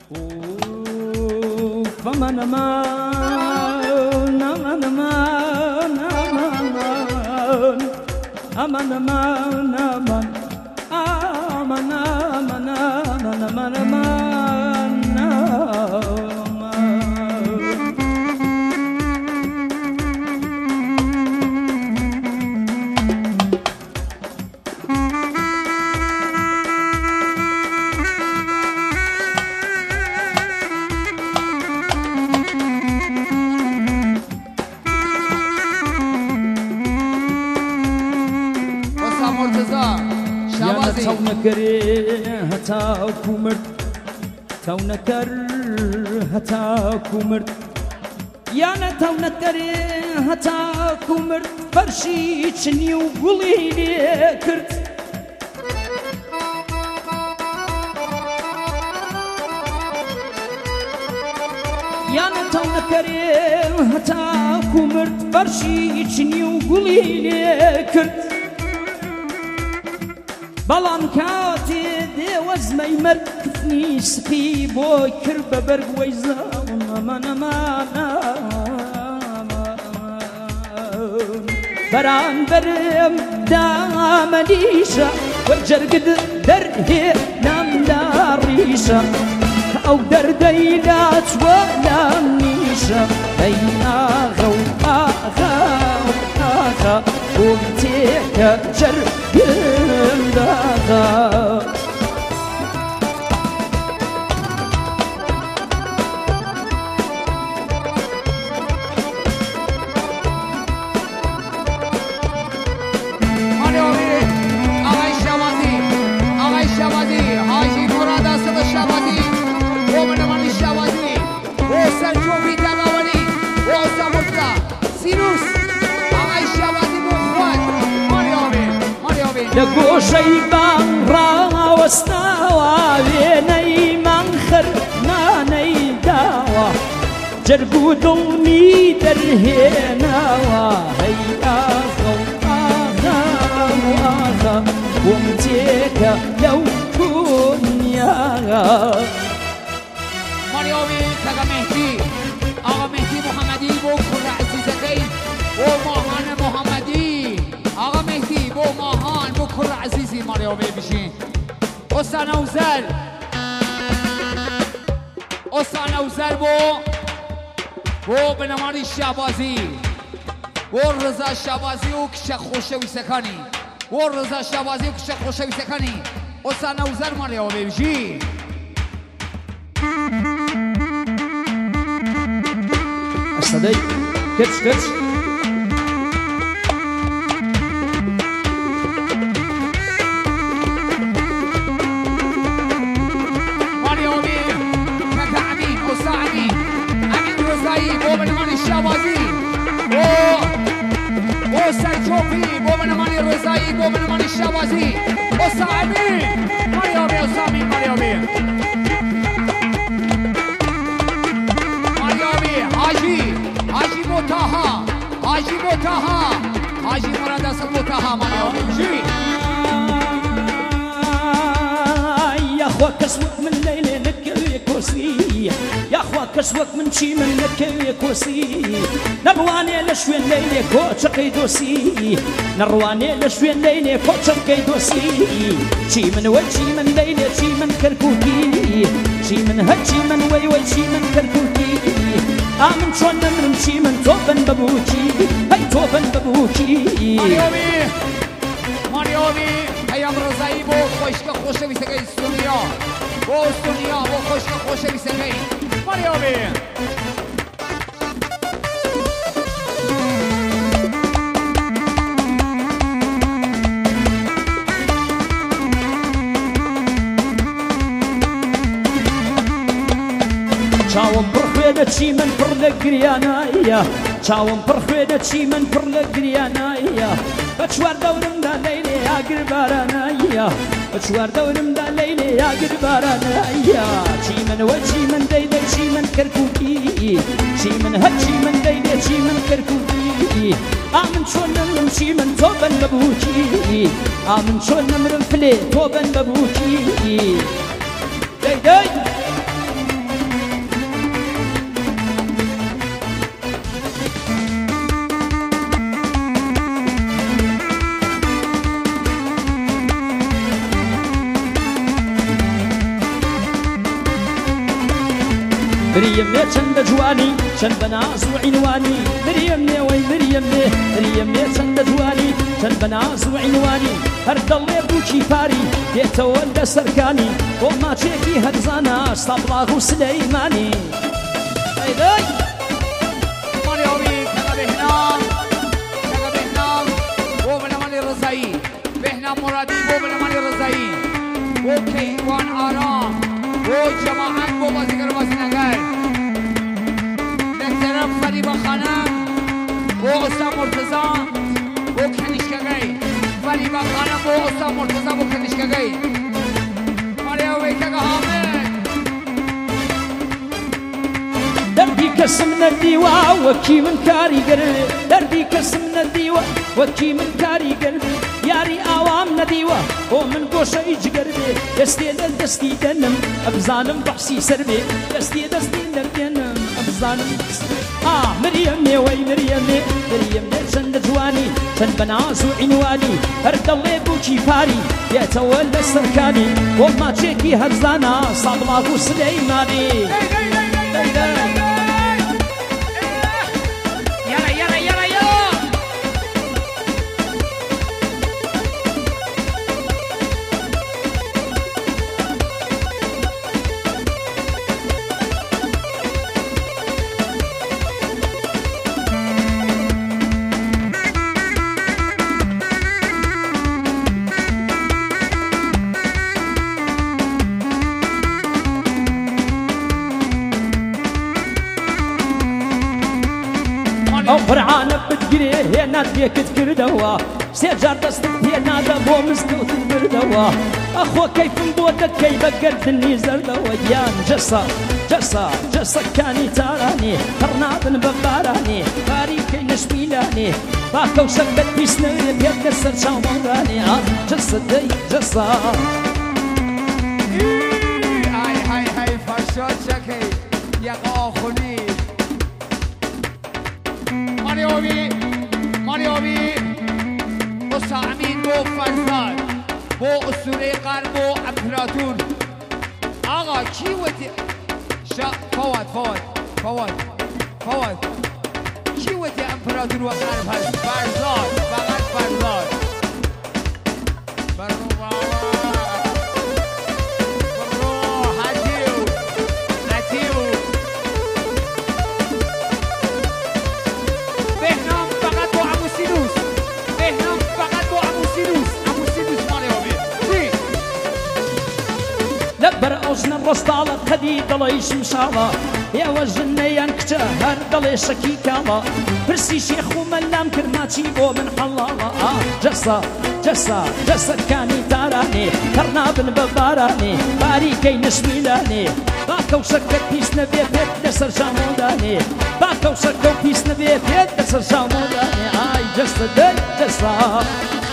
فمن هەتاکو مرد یانە تاو نەکەرێ هەتاکو مرد فەرشی چنی و گوڵی لێ کرد یانە تاو نەکەرێ هەتاکو مرد فەرشی چنی و گوڵی لێ کرد بەڵام کاتێ دێوەزمەی مرد کفنی سقی بۆ کرد بە بەرگ وەیزان بەرامبەرم دامەنیشە وەرجەرگت دەرهێ نامدا ڕیشە ئەو دەردەی لاچوە لام نیشە ئەی ئاغە و ئاغا و ئاغا بۆم تێکە جەرگم داغا لە گۆشەی بام ڕاوەستاوە وێنەی مانخەر نانەی داوە جەرگ و دڵمی دەرهێناوە هەی ئاغە و ئاغا و ئاغا بۆم تێکە لەو دونیاە ماریۆمی کەگە مهدی ئاغا مهدی محەممەدی بۆ کوڕە عەزیزەکەی بۆ ماهانە محەممەدی آقا مهدی بو ماهان بو کر عزیزی ماریومی بشین استان اوزل بو بنمانی شعبازی بو رضا شعبازی و کشک خوشوی سکانی بو رضا شعبازی و کشک خوشوی سکانی استان اوزل ماریومی بشین استادی کچ بو بنمانی شعبازی بو سرچوپی بو بنمانی رضایی بو بنمانی شعبازی صاحبی ماریومی اسامی ماریومی حاجی موتاها حاجی مراد اصل موتاها ماریومی يا اخوة كسوك من ليلة نكوي كوسي يا اخوة كسوك من شي من نكوي كوسي نرواني لشوين ليلة كوتشقي دوسي نرواني لشوين ليلة كوتشقي دوسي شي من وجهي من ليلة شي من كركوكي شي من هجي من وي شي من كركوكي آمن شون من شي من توبن ببوكي هاي توبن ببوكي ماریومی هیام رضایی بو خوشک خوشوی سگی سونیا بو خوشک خوشوی سگی ماریومی چاوم پرخوێدە چی من پڕ لە گریانایە چاوم پرخوێدە چی من پڕ لە گریانایە بە چوار دەورمدا لەیلێ یاگر بارانایە بە چوار دەورمدا لەیلێ یاگر بارانایە چی من وە چی من دەیدە چی من کەرکووکی چی من هەرچی من دەیدە چی من کەرکووکی ئامن چۆن نەمرم چی من تۆ بەن بەبووکی ئامن چۆن نەمرم فلێ تۆ بەن بەبووکی دەیدەی مريم لي چند جوانی چند بناز و عنوانی مريم لي وي مريم لي مريم لي چند جوانی چند بناز و عنوانی هر دڵێ بووکی پاری دێتەوە لە سەرکانی بۆ ماچێکی هەرزانە سابڵاغ و سلەیمانی مالیاوی کەگە بهنام بۆ بەلەمانی ڕزایی بهنام مرادی بۆ بەلەمانی ڕزایی بۆ کەیوان ئارام بۆ جەماعەت بۆ بازیگەر و بازینەگەر لەسەرە فەریبە خانم بۆ ئۆستا مرتزا بۆ کەنیشکەکەی فەریبە خانم بۆ ئۆستا مرتزا بۆ کەنیشکەکەی مالیاوی کەگە حامد دەردی کەسم نەردیوە وەکی من کاریگەر دەردی کەسم نەردیوە وەکی من کاریگەر یاری ئاوام نەدیوە بۆ من گۆشەی جگەر بێ دەستێ لە دەستی دەنم ئەبزانم بەحسی سەر بێ دەستێ دەستی نەردێنم ئەبزانم مريم لي وي مريم لي مريم لي چەندە جوانی چەند بەناز و عنوانی هەر دڵێ بووکی پاری دێتەوە لە سەرکانی بۆ ماچێکی هەرزانە سابڵاغ و سلەیمانی ئەو قورعانە بتگرێ هێنات لێکت کردەوە سێ جار دەستت هێنادە بۆ مزگەوتت بردەوە ئەخۆ کەیفم بۆ دەکەی بە گەردنی زەردەوە یان جەسە جەسە جەسەکانی تارانێ هەڕنابن بە بارانێ باریکەی نەشمیلانێ با کەوسەکەت پیس نەوێ پێت لە سەر چاومەڕانێ جەسە دەی جەسە های فەرشاد چەکەی یەقە ئاخونی مالیاوی ئۆستا ئەمین بۆ فەرزاد بۆ ئوسولەی قەرن بۆ ئەمپراتور ئاغا کی وەتی فەواد کی وەتی ئەمپراتور وە قەرن هەست فەرزاد فەقەت فەرزاد لەبەر ئەوژنە ڕۆستاڵە قەدی دڵی شمشاڵە ئێوە ژنەیان کچە هەر دڵێ شەکی کاڵە پرسی شێخ و مەلام کرد ماچی بۆ من حەڵاڵە جەسە جەسە جەسەکانی تارانێ هەڕنابن بە بارانێ باریکەی نەشمیلانێ با کەوشەکە پیس نەبێ پێت لەسەر ژامۆدانێ با کەوشەکە و پیس نەبێ پێت لەسەر ژامۆدانێ جەسە دەی جەسە